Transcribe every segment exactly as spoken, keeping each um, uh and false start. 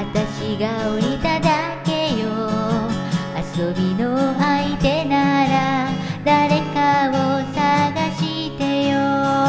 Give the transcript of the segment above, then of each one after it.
私が降りただけよ。遊びの相手なら誰かを探してよ。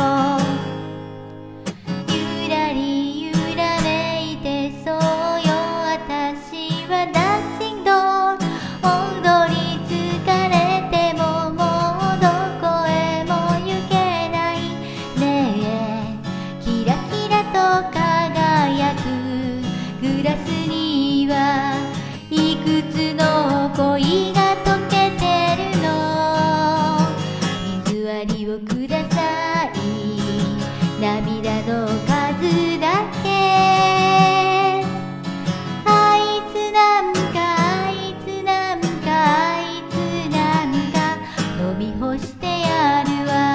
ゆらりゆらめいてそうよ、私はダンシングドール。踊り疲れてももうどこへも行けないねえ。キラキラと輝くグラスにはいくつの恋が溶けてるの。水割りをください、涙の数だけ。あいつなんかあいつなんかあいつなんか飲み干してやるわ。